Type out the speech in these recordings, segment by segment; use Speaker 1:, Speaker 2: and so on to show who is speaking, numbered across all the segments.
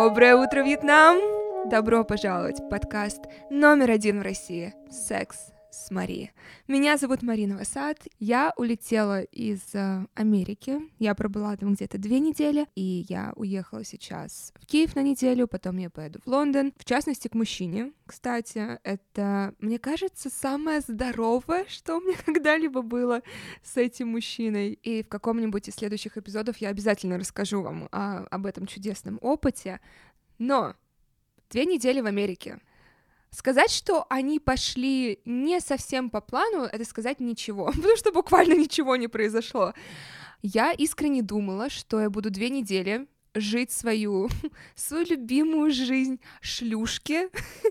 Speaker 1: Доброе утро, Вьетнам! Добро пожаловать в подкаст номер 1 в России «Секс с Мари». Меня зовут Марина Васад, я улетела из Америки, я пробыла там где-то 2 недели, и я уехала сейчас в Киев на неделю, потом я поеду в Лондон, в частности, к мужчине, кстати, это, мне кажется, самое здоровое, что у меня когда-либо было с этим мужчиной, и в каком-нибудь из следующих эпизодов я обязательно расскажу вам об этом чудесном опыте, но 2 недели в Америке. Сказать, что они пошли не совсем по плану, это сказать ничего, потому что буквально ничего не произошло. Я искренне думала, что я буду 2 недели жить свою любимую жизнь шлюшки.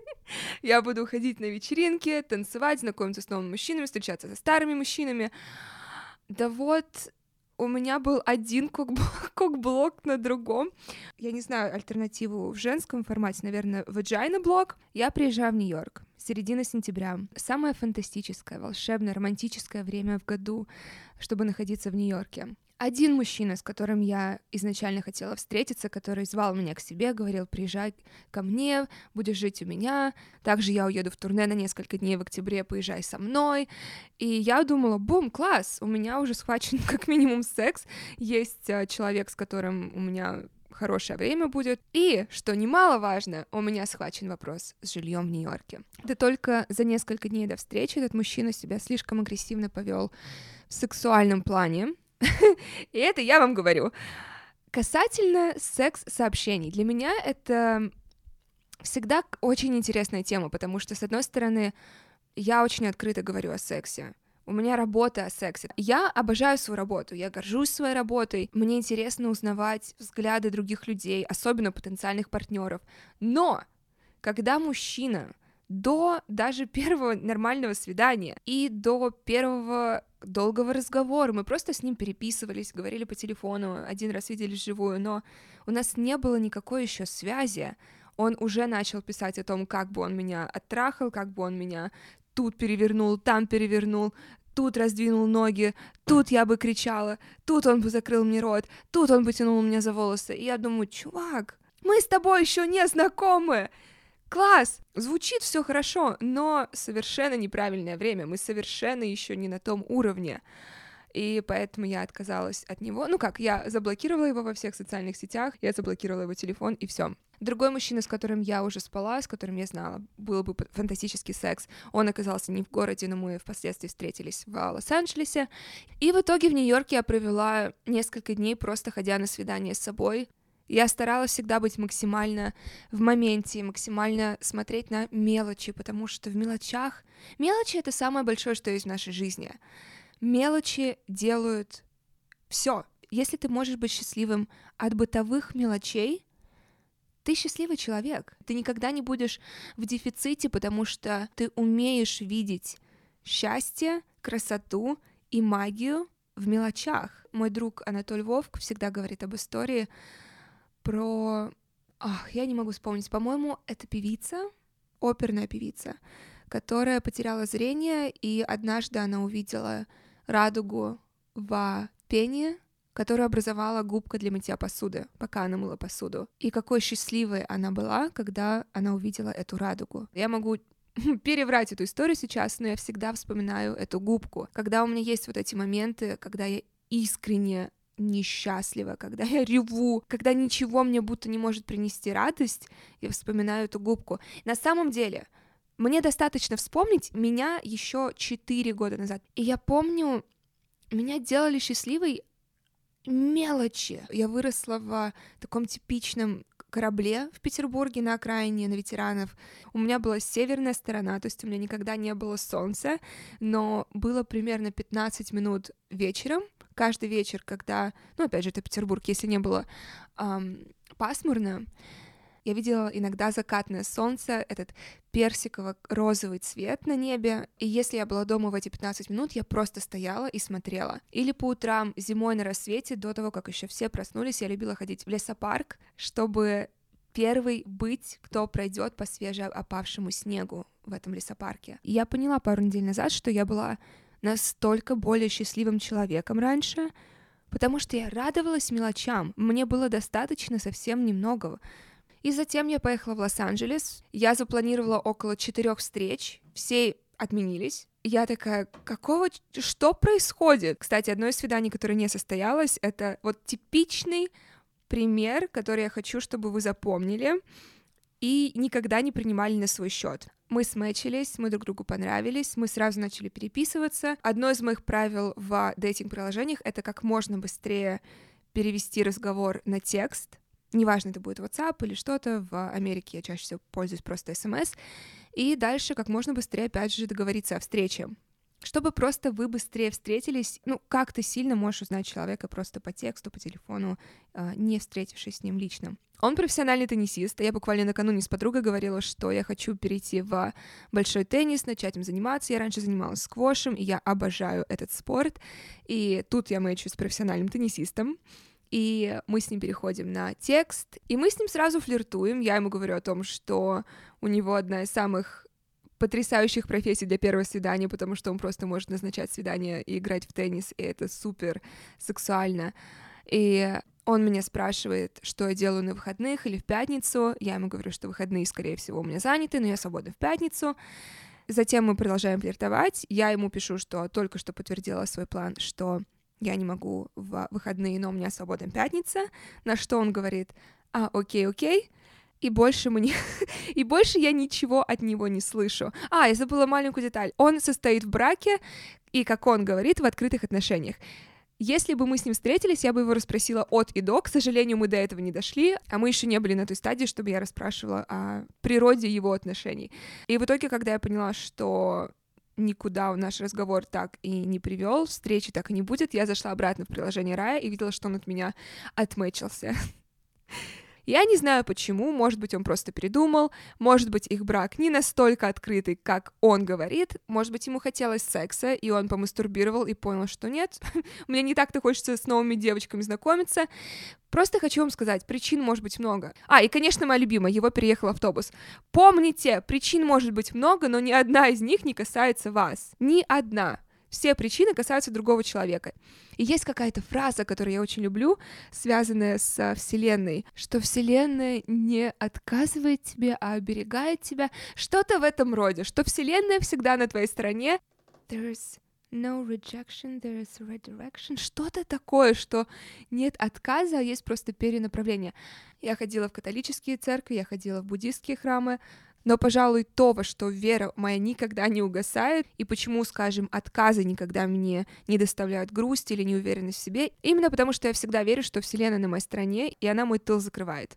Speaker 1: Я буду ходить на вечеринки, танцевать, знакомиться с новыми мужчинами, встречаться со старыми мужчинами. Да вот, у меня был один кок-блок на другом. Я не знаю альтернативу в женском формате, наверное, vagina-блок. Я приезжаю в Нью-Йорк, середина сентября. Самое фантастическое, волшебное, романтическое время в году, чтобы находиться в Нью-Йорке. Один мужчина, с которым я изначально хотела встретиться, который звал меня к себе, говорил: приезжай ко мне, будешь жить у меня. Также я уеду в турне на несколько дней в октябре, поезжай со мной. И я думала: бум, класс, у меня уже схвачен как минимум секс, есть человек, с которым у меня хорошее время будет. И, что немаловажно, у меня схвачен вопрос с жильем в Нью-Йорке. Да только за несколько дней до встречи этот мужчина себя слишком агрессивно повел в сексуальном плане. И это я вам говорю. Касательно секс-сообщений, для меня это всегда очень интересная тема, потому что, с одной стороны, я очень открыто говорю о сексе. У меня работа о сексе. Я обожаю свою работу, я горжусь своей работой, мне интересно узнавать взгляды других людей, особенно потенциальных партнеров. Но когда мужчина до даже первого нормального свидания и до первого долгого разговора, мы просто с ним переписывались, говорили по телефону, один раз виделись вживую, но у нас не было никакой еще связи. Он уже начал писать о том, как бы он меня оттрахал, как бы он меня тут перевернул, там перевернул, тут раздвинул ноги, тут я бы кричала, тут он бы закрыл мне рот, тут он бы тянул меня за волосы. И я думаю: чувак, мы с тобой еще не знакомы. Класс! Звучит все хорошо, но совершенно неправильное время, мы совершенно еще не на том уровне. И поэтому я отказалась от него. Ну как, я заблокировала его во всех социальных сетях, я заблокировала его телефон, и все. Другой мужчина, с которым я уже спала, с которым я знала, был бы фантастический секс, он оказался не в городе, но мы впоследствии встретились в Лос-Анджелесе. И в итоге в Нью-Йорке я провела несколько дней, просто ходя на свидание с собой. Я старалась всегда быть максимально в моменте, максимально смотреть на мелочи, потому что в мелочах... Мелочи — это самое большое, что есть в нашей жизни. Мелочи делают все. Если ты можешь быть счастливым от бытовых мелочей, ты счастливый человек. Ты никогда не будешь в дефиците, потому что ты умеешь видеть счастье, красоту и магию в мелочах. Мой друг Анатолий Вовк всегда говорит об истории про... я не могу вспомнить. По-моему, это певица, оперная певица, которая потеряла зрение, и однажды она увидела радугу в пене, которую образовала губка для мытья посуды, пока она мыла посуду. И какой счастливой она была, когда она увидела эту радугу. Я могу переврать эту историю сейчас, но я всегда вспоминаю эту губку. Когда у меня есть вот эти моменты, когда я искренне несчастлива, когда я реву, когда ничего мне будто не может принести радость, я вспоминаю эту губку. На самом деле, мне достаточно вспомнить меня еще 4 года назад. И я помню, меня делали счастливой мелочи. Я выросла в таком типичном корабле в Петербурге на окраине, на ветеранов. У меня была северная сторона, то есть у меня никогда не было солнца, но было примерно 15 минут вечером, каждый вечер, когда, опять же, это Петербург, если не было пасмурно, я видела иногда закатное солнце, этот персиково-розовый цвет на небе, и если я была дома в эти 15 минут, я просто стояла и смотрела. Или по утрам, зимой на рассвете, до того, как еще все проснулись, я любила ходить в лесопарк, чтобы первый быть, кто пройдет по свежеопавшему снегу в этом лесопарке. И я поняла пару недель назад, что я была настолько более счастливым человеком раньше, потому что я радовалась мелочам, мне было достаточно совсем немного. И затем я поехала в Лос-Анджелес. Я запланировала около 4 встреч. Все отменились. Я такая, что происходит? Кстати, одно из свиданий, которое не состоялось, это вот типичный пример, который я хочу, чтобы вы запомнили и никогда не принимали на свой счет. Мы сметчились, мы друг другу понравились, мы сразу начали переписываться. Одно из моих правил в дейтинг-приложениях — это как можно быстрее перевести разговор на текст. Неважно, это будет WhatsApp или что-то. В Америке я чаще всего пользуюсь просто SMS. И дальше как можно быстрее, опять же, договориться о встрече. Чтобы просто вы быстрее встретились, как ты сильно можешь узнать человека просто по тексту, по телефону, не встретившись с ним лично. Он профессиональный теннисист, я буквально накануне с подругой говорила, что я хочу перейти в большой теннис, начать им заниматься. Я раньше занималась сквошем, и я обожаю этот спорт. И тут я мэчу с профессиональным теннисистом. И мы с ним переходим на текст, и мы с ним сразу флиртуем. Я ему говорю о том, что у него одна из самых потрясающих профессий для первого свидания, потому что он просто может назначать свидание и играть в теннис, и это супер сексуально. И он меня спрашивает, что я делаю на выходных или в пятницу. Я ему говорю, что выходные, скорее всего, у меня заняты, но я свободна в пятницу. Затем мы продолжаем флиртовать. Я ему пишу, что только что подтвердила свой план, что я не могу в выходные, но у меня свободна пятница. На что он говорит: окей. И больше я ничего от него не слышу. Я забыла маленькую деталь. Он состоит в браке и, как он говорит, в открытых отношениях. Если бы мы с ним встретились, я бы его расспросила от и до. К сожалению, мы до этого не дошли, а мы еще не были на той стадии, чтобы я расспрашивала о природе его отношений. И в итоге, когда я поняла, что никуда наш разговор так и не привел, встречи так и не будет, я зашла обратно в приложение Рая и видела, что он от меня отмэчился. Я не знаю почему, может быть, он просто передумал, может быть, их брак не настолько открытый, как он говорит, может быть, ему хотелось секса, и он помастурбировал и понял, что нет, мне не так-то хочется с новыми девочками знакомиться. Просто хочу вам сказать, причин может быть много. И, конечно, моя любимая, его переехал автобус. Помните, причин может быть много, но ни одна из них не касается вас. Ни одна. Все причины касаются другого человека. И есть какая-то фраза, которую я очень люблю, связанная с Вселенной, что Вселенная не отказывает тебе, а оберегает тебя. Что-то в этом роде, что Вселенная всегда на твоей стороне. There's no rejection, there is redirection. Что-то такое, что нет отказа, а есть просто перенаправление. Я ходила в католические церкви, я ходила в буддистские храмы, но, пожалуй, то, во что вера моя никогда не угасает, и почему, скажем, отказы никогда мне не доставляют грусть или неуверенность в себе, именно потому что я всегда верю, что Вселенная на моей стороне, и она мой тыл закрывает.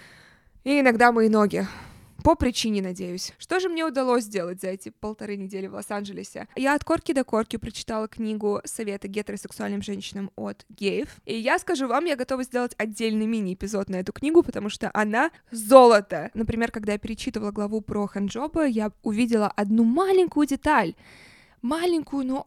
Speaker 1: И иногда мои ноги. По причине, надеюсь. Что же мне удалось сделать за эти 1,5 недели в Лос-Анджелесе? Я от корки до корки прочитала книгу «Советы гетеросексуальным женщинам» от геев. И я скажу вам, я готова сделать отдельный мини-эпизод на эту книгу, потому что она золото. Например, когда я перечитывала главу про ханджоба, я увидела одну маленькую деталь. Маленькую, но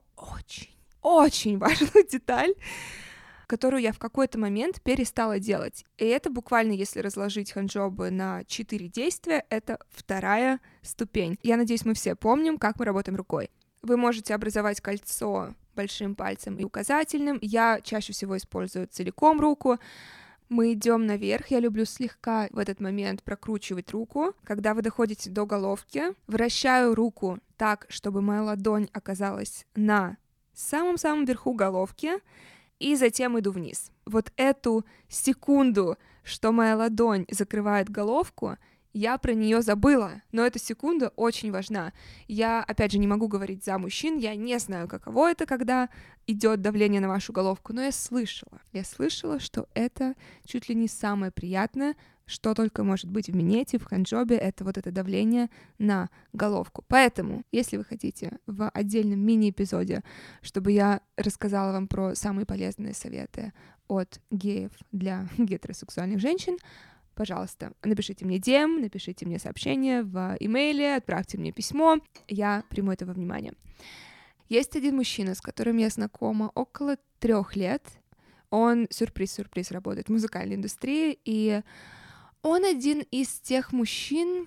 Speaker 1: очень важную деталь, которую я в какой-то момент перестала делать. И это буквально, если разложить ханджобы на 4 действия, это 2-я ступень. Я надеюсь, мы все помним, как мы работаем рукой. Вы можете образовать кольцо большим пальцем и указательным. Я чаще всего использую целиком руку. Мы идем наверх. Я люблю слегка в этот момент прокручивать руку. Когда вы доходите до головки, вращаю руку так, чтобы моя ладонь оказалась на самом-самом верху головки, и затем иду вниз. Вот эту секунду, что моя ладонь закрывает головку, я про нее забыла, но эта секунда очень важна. Я, опять же, не могу говорить за мужчин, я не знаю, каково это, когда идет давление на вашу головку, но я слышала, что это чуть ли не самое приятное, что только может быть в минете, в ханджобе, это вот это давление на головку. Поэтому, если вы хотите в отдельном мини-эпизоде, чтобы я рассказала вам про самые полезные советы от геев для гетеросексуальных женщин, пожалуйста, напишите мне DM, напишите мне сообщение в имейле, отправьте мне письмо, я приму это во внимание. Есть один мужчина, с которым я знакома около 3 лет. Он, сюрприз, работает в музыкальной индустрии, и он один из тех мужчин,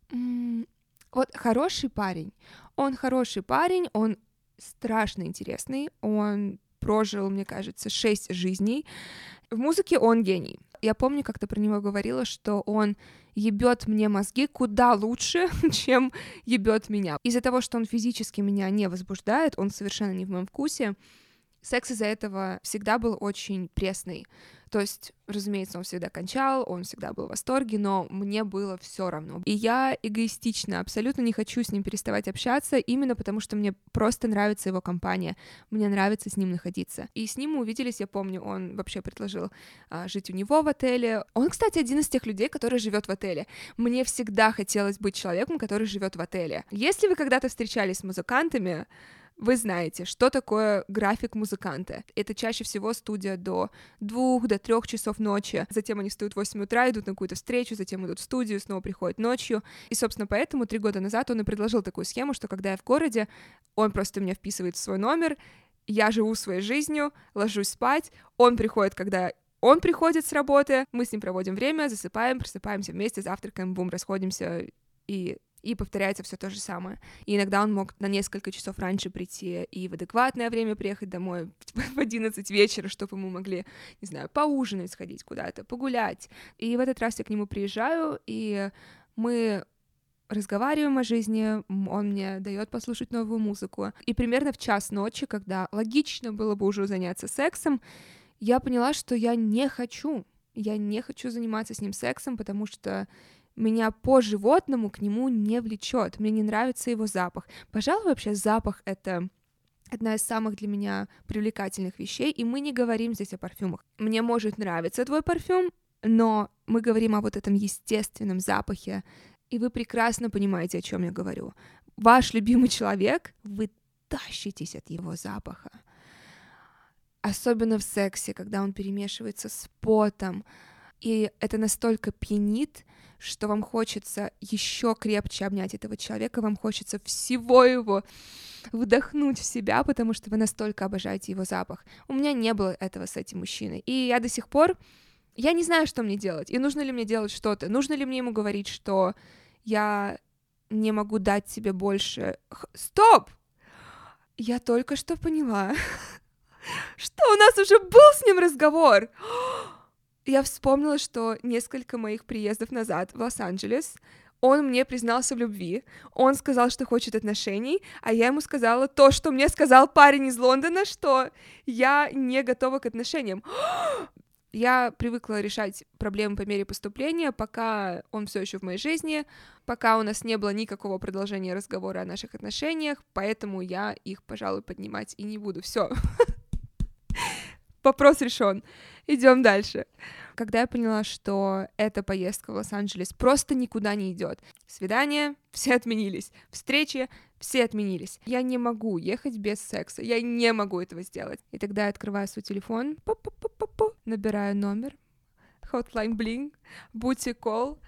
Speaker 1: вот хороший парень. Он хороший парень, он страшно интересный, он прожил, мне кажется, 6 жизней. В музыке он гений. Я помню, как-то про него говорила, что он ебет мне мозги куда лучше, чем ебет меня. Из-за того, что он физически меня не возбуждает, он совершенно не в моем вкусе, секс из-за этого всегда был очень пресный. То есть, разумеется, он всегда кончал, он всегда был в восторге, но мне было все равно. И я эгоистично, абсолютно не хочу с ним переставать общаться, именно потому что мне просто нравится его компания, мне нравится с ним находиться. И с ним мы увиделись, я помню, он вообще предложил жить у него в отеле. Он, кстати, один из тех людей, который живет в отеле. Мне всегда хотелось быть человеком, который живет в отеле. Если вы когда-то встречались с музыкантами, вы знаете, что такое график музыканта. Это чаще всего студия до 2-3 часов ночи. Затем они встают в 8 утра, идут на какую-то встречу, затем идут в студию, снова приходят ночью. И, собственно, поэтому 3 года назад он и предложил такую схему, что когда я в городе, он просто меня вписывает в свой номер, я живу своей жизнью, ложусь спать, он приходит, когда он приходит с работы, мы с ним проводим время, засыпаем, просыпаемся вместе, завтракаем, бум, расходимся, и повторяется все то же самое. И иногда он мог на несколько часов раньше прийти и в адекватное время приехать домой в 11 вечера, чтобы мы могли, не знаю, поужинать, сходить куда-то, погулять. И в этот раз я к нему приезжаю, и мы разговариваем о жизни, он мне дает послушать новую музыку. И примерно в 1:00 ночи, когда логично было бы уже заняться сексом, я поняла, что я не хочу заниматься с ним сексом, потому что меня по-животному к нему не влечет, мне не нравится его запах. Пожалуй, вообще запах — это одна из самых для меня привлекательных вещей, и мы не говорим здесь о парфюмах. Мне может нравиться твой парфюм, но мы говорим о вот этом естественном запахе, и вы прекрасно понимаете, о чем я говорю. Ваш любимый человек, вы тащитесь от его запаха. Особенно в сексе, когда он перемешивается с потом, и это настолько пьянит, что вам хочется еще крепче обнять этого человека, вам хочется всего его вдохнуть в себя, потому что вы настолько обожаете его запах. У меня не было этого с этим мужчиной, и я до сих пор, я не знаю, что мне делать, и нужно ли мне делать что-то, нужно ли мне ему говорить, что я не могу дать тебе больше... Стоп! Я только что поняла, что у нас уже был с ним разговор. Я вспомнила, что несколько моих приездов назад в Лос-Анджелес он мне признался в любви, он сказал, что хочет отношений, а я ему сказала то, что мне сказал парень из Лондона, что я не готова к отношениям. Я привыкла решать проблемы по мере поступления, пока он все еще в моей жизни, пока у нас не было никакого продолжения разговора о наших отношениях, поэтому я их, пожалуй, поднимать и не буду. Все. Вопрос решен. Идем дальше. Когда я поняла, что эта поездка в Лос-Анджелес просто никуда не идет. Свидания все отменились, встречи все отменились. Я не могу ехать без секса, я не могу этого сделать. И тогда я открываю свой телефон, набираю номер, Hotline Bling, Booty Call.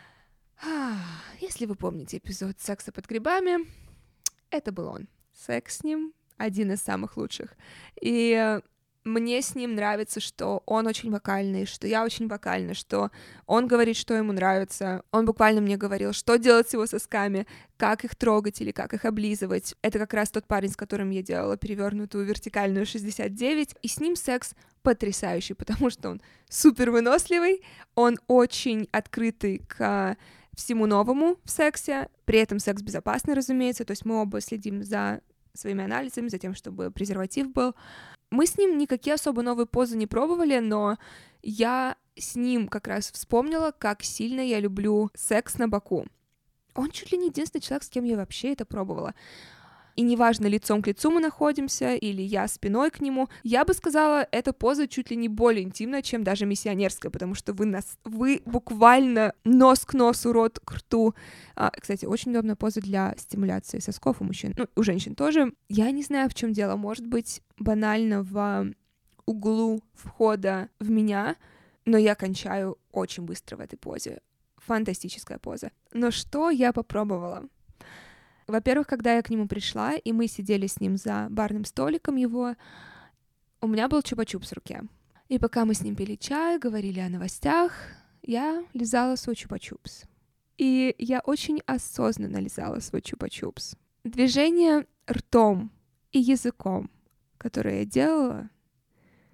Speaker 1: Если вы помните эпизод «Секса под грибами», это был он. Секс с ним один из самых лучших. И мне с ним нравится, что он очень вокальный, что я очень вокальна, что он говорит, что ему нравится. Он буквально мне говорил, что делать с его сосками, как их трогать или как их облизывать. Это как раз тот парень, с которым я делала перевернутую вертикальную 69, и с ним секс потрясающий, потому что он супер выносливый, он очень открытый к всему новому в сексе, при этом секс безопасный, разумеется, то есть мы оба следим за своими анализами, за тем, чтобы презерватив был. Мы с ним никакие особо новые позы не пробовали, но я с ним как раз вспомнила, как сильно я люблю секс на боку. Он чуть ли не единственный человек, с кем я вообще это пробовала. И неважно, лицом к лицу мы находимся, или я спиной к нему, я бы сказала, эта поза чуть ли не более интимная, чем даже миссионерская, потому что вы буквально нос к носу, рот к рту. Кстати, очень удобная поза для стимуляции сосков у мужчин, ну, у женщин тоже. Я не знаю, в чем дело, может быть, банально в углу входа в меня, но я кончаю очень быстро в этой позе. Фантастическая поза. Но что я попробовала? Во-первых, когда я к нему пришла, и мы сидели с ним за барным столиком его, у меня был чупа-чупс в руке. И пока мы с ним пили чай, говорили о новостях, я лизала свой чупа-чупс. И я очень осознанно лизала свой чупа-чупс. Движение ртом и языком, которое я делала,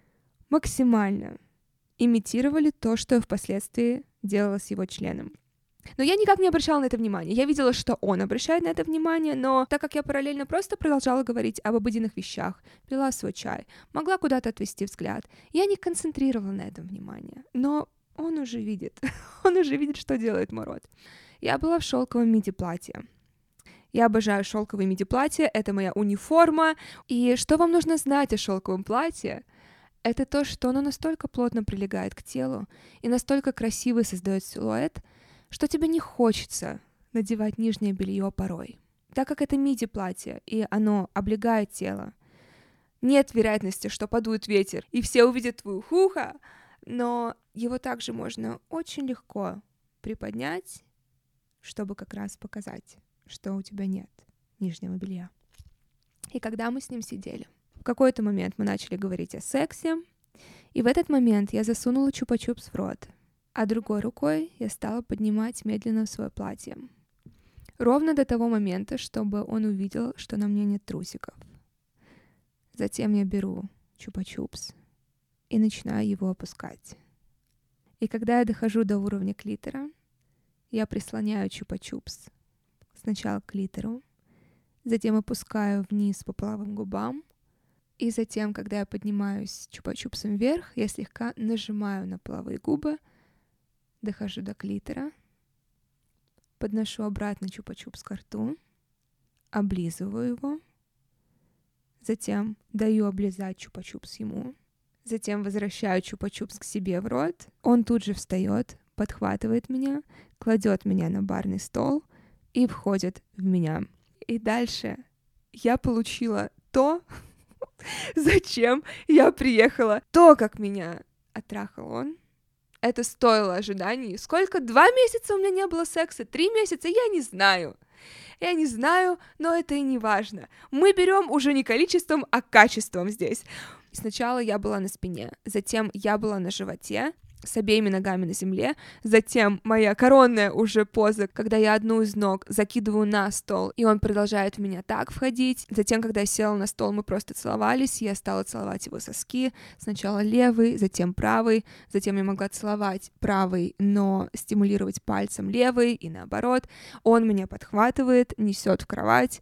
Speaker 1: максимально имитировали то, что я впоследствии делала с его членом. Но я никак не обращала на это внимание. Я видела, что он обращает на это внимание, но так как я параллельно просто продолжала говорить об обыденных вещах, пила свой чай, могла куда-то отвести взгляд, я не концентрировала на этом внимание. Но он уже видит, он уже видит, что делает мой рот. Я была в шелковом миди-платье. Я обожаю шелковые миди-платья, это моя униформа. И что вам нужно знать о шелковом платье? Это то, что оно настолько плотно прилегает к телу и настолько красиво создает силуэт, что тебе не хочется надевать нижнее белье порой. Так как это миди-платье, и оно облегает тело, нет вероятности, что подует ветер, и все увидят твою хухо, но его также можно очень легко приподнять, чтобы как раз показать, что у тебя нет нижнего белья. И когда мы с ним сидели, в какой-то момент мы начали говорить о сексе, и в этот момент я засунула чупа-чупс в рот, а другой рукой я стала поднимать медленно свое платье. Ровно до того момента, чтобы он увидел, что на мне нет трусиков. Затем я беру чупа-чупс и начинаю его опускать. И когда я дохожу до уровня клитора, я прислоняю чупа-чупс сначала к клитору, затем опускаю вниз по половым губам, и затем, когда я поднимаюсь чупа-чупсом вверх, я слегка нажимаю на половые губы, дохожу до клитора, подношу обратно чупа-чупс к рту, облизываю его, затем даю облизать чупа-чупс ему, затем возвращаю чупа-чупс к себе в рот, он тут же встает, подхватывает меня, кладет меня на барный стол и входит в меня. И дальше я получила то, зачем я приехала. То, как меня оттрахал он, это стоило ожиданий. Сколько? 2 месяца у меня не было секса? 3 месяца? Я не знаю. Я не знаю, но это и не важно. Мы берем уже не количеством, а качеством здесь. Сначала я была на спине, затем я была на животе, с обеими ногами на земле, затем моя коронная уже поза, когда я одну из ног закидываю на стол, и он продолжает в меня так входить. Затем, когда я села на стол, мы просто целовались, я стала целовать его соски, сначала левый, затем правый, затем я могла целовать правый, но стимулировать пальцем левый, и наоборот. Он меня подхватывает, несет в кровать.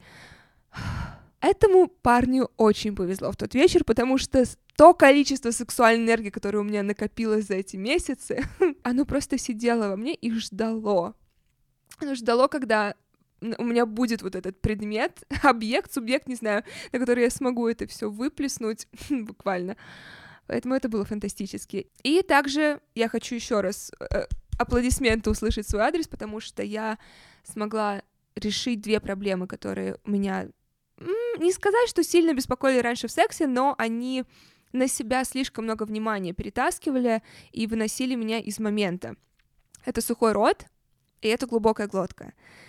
Speaker 1: Этому парню очень повезло в тот вечер, потому что то количество сексуальной энергии, которое у меня накопилось за эти месяцы, оно просто сидело во мне и ждало. Оно ждало, когда у меня будет вот этот предмет, объект, субъект, не знаю, на который я смогу это все выплеснуть буквально. Поэтому это было фантастически. И также я хочу еще раз аплодисменты услышать в свой адрес, потому что я смогла решить 2 проблемы, которые у меня... Не сказать, что сильно беспокоили раньше в сексе, но они на себя слишком много внимания перетаскивали и выносили меня из момента. Это сухой рот, и это глубокая глотка.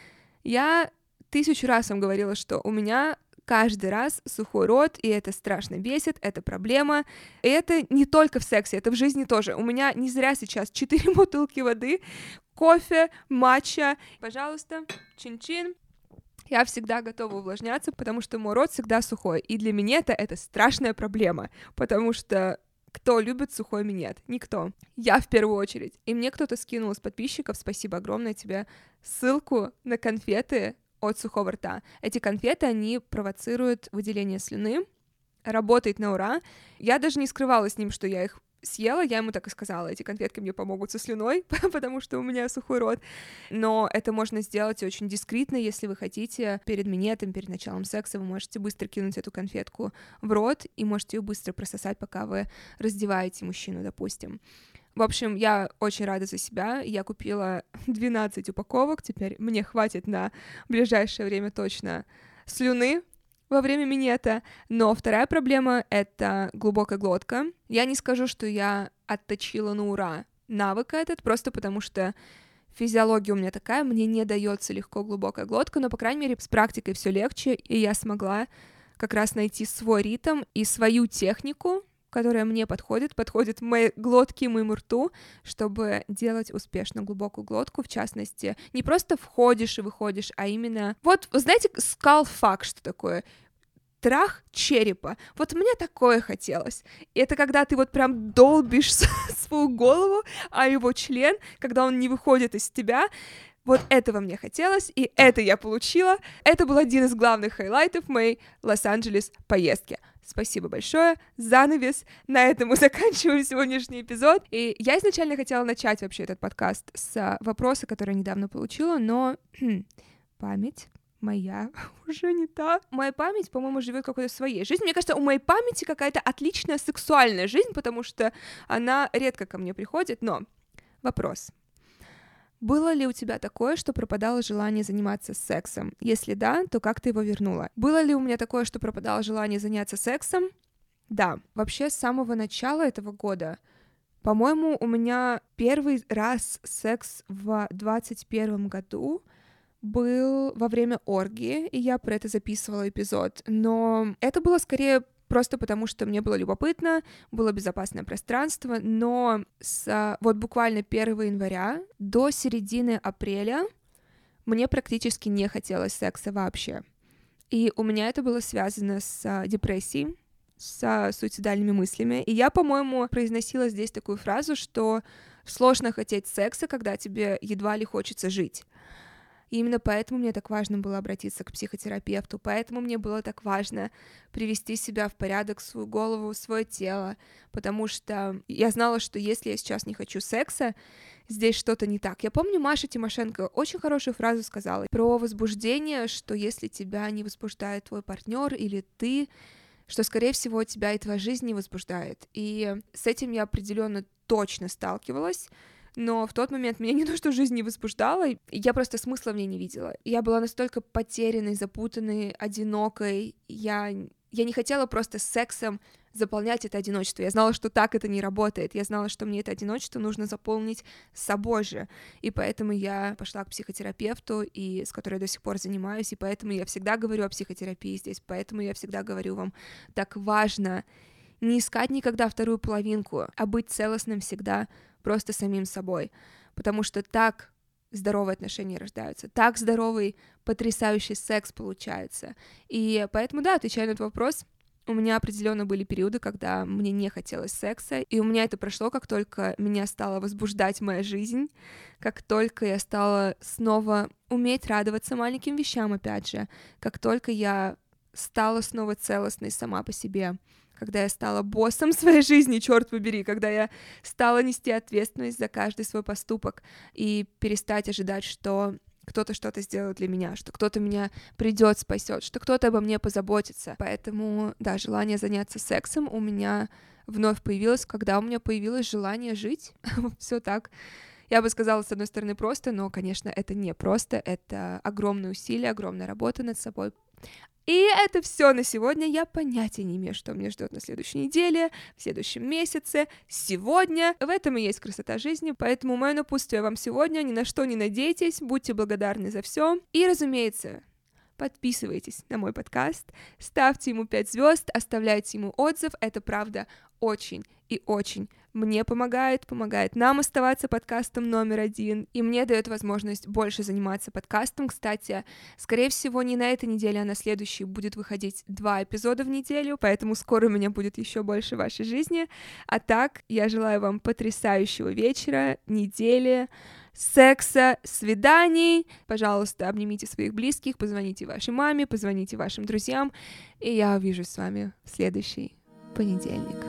Speaker 1: Я 1000 раз вам говорила, что у меня каждый раз сухой рот, и это страшно бесит, это проблема. И это не только в сексе, это в жизни тоже. У меня не зря сейчас 4 бутылки воды, кофе, матча. Пожалуйста, чин-чин. Я всегда готова увлажняться, потому что мой рот всегда сухой. И для минета это страшная проблема, потому что кто любит сухой минет? Никто. Я в первую очередь. И мне кто-то скинул из подписчиков, спасибо огромное тебе, ссылку на конфеты от сухого рта. Эти конфеты, они провоцируют выделение слюны, работает на ура. Я даже не скрывала с ним, что я их съела, я ему так и сказала, эти конфетки мне помогут со слюной, потому что у меня сухой рот, но это можно сделать очень дискретно, если вы хотите, перед минетом, перед началом секса вы можете быстро кинуть эту конфетку в рот и можете ее быстро прососать, пока вы раздеваете мужчину, допустим. В общем, я очень рада за себя, я купила 12 упаковок, теперь мне хватит на ближайшее время точно слюны во время минета, но вторая проблема — это глубокая глотка. Я не скажу, что я отточила на ура навык этот, просто потому что физиология у меня такая, мне не дается легко глубокая глотка, но, по крайней мере, с практикой все легче, и я смогла как раз найти свой ритм и свою технику, которая мне подходит моей глотке и моему рту, чтобы делать успешно глубокую глотку, в частности, не просто входишь и выходишь, а именно... Вот, вы знаете, скалфак, что такое? Трах черепа. Вот мне такое хотелось. И это когда ты вот прям долбишь свою голову, а его член, когда он не выходит из тебя, Вот этого мне хотелось, и это я получила. Это был один из главных хайлайтов моей Лос-Анджелес поездки. Спасибо большое, занавес. На этом мы заканчиваем сегодняшний эпизод. И я изначально хотела начать вообще этот подкаст с вопроса, который я недавно получила, но память моя уже не та. Моя память, по-моему, живет какой-то своей жизнью. Мне кажется, у моей памяти какая-то отличная сексуальная жизнь, потому что она редко ко мне приходит. Но вопрос. Было ли у тебя такое, что пропадало желание заниматься сексом? Если да, то как ты его вернула? Было ли у меня такое, что пропадало желание заняться сексом? Да. Вообще, с самого начала этого года, по-моему, у меня первый раз секс в 21 году был во время оргии, и я про это записывала эпизод. Но это было скорее просто потому, что мне было любопытно, было безопасное пространство, но вот буквально 1 января до середины апреля мне практически не хотелось секса вообще. И у меня это было связано с депрессией, с суицидальными мыслями. И я, по-моему, произносила здесь такую фразу, что сложно хотеть секса, когда тебе едва ли хочется жить. И именно поэтому мне так важно было обратиться к психотерапевту, поэтому мне было так важно привести себя в порядок, свою голову, свое тело, потому что я знала, что если я сейчас не хочу секса, здесь что-то не так. Я помню, Маша Тимошенко очень хорошую фразу сказала про возбуждение, что если тебя не возбуждает твой партнер или ты, что, скорее всего, тебя и твоя жизнь не возбуждает. И с этим я определенно точно сталкивалась, но в тот момент меня не то что жизнь не возбуждала, я просто смысла в ней не видела. Я была настолько потерянной, запутанной, одинокой, я не хотела просто сексом заполнять это одиночество. Я знала, что так это не работает. Я знала, что мне это одиночество нужно заполнить собой же. И поэтому я пошла к психотерапевту, с которой я до сих пор занимаюсь, и поэтому я всегда говорю о психотерапии здесь, поэтому я всегда говорю вам, так важно не искать никогда вторую половинку, а быть целостным всегда просто самим собой, потому что так здоровые отношения рождаются, так здоровый, потрясающий секс получается. И поэтому, да, отвечая на этот вопрос, у меня определенно были периоды, когда мне не хотелось секса, и у меня это прошло, как только меня стала возбуждать моя жизнь, как только я стала снова уметь радоваться маленьким вещам, опять же, как только я стала снова целостной сама по себе, когда я стала боссом своей жизни, черт побери, когда я стала нести ответственность за каждый свой поступок и перестать ожидать, что кто-то что-то сделает для меня, что кто-то меня придет, спасет, что кто-то обо мне позаботится. Поэтому, да, желание заняться сексом у меня вновь появилось, когда у меня появилось желание жить. Все так. Я бы сказала, с одной стороны, просто, но, конечно, это не просто, это огромные усилия, огромная работа над собой. И это все на сегодня. Я понятия не имею, что меня ждет на следующей неделе, в следующем месяце, сегодня. В этом и есть красота жизни, поэтому мое напутствие вам сегодня: ни на что не надейтесь, будьте благодарны за все. И, разумеется, подписывайтесь на мой подкаст, ставьте ему 5 звезд, оставляйте ему отзыв. Это, правда, очень и очень мне помогает нам оставаться подкастом номер 1, и мне дает возможность больше заниматься подкастом. Кстати, скорее всего, не на этой неделе, а на следующей будет выходить 2 эпизода в неделю, поэтому скоро у меня будет еще больше в вашей жизни. А так, я желаю вам потрясающего вечера, недели, секса, свиданий. Пожалуйста, обнимите своих близких, позвоните вашей маме, позвоните вашим друзьям, и я увижусь с вами в следующий понедельник.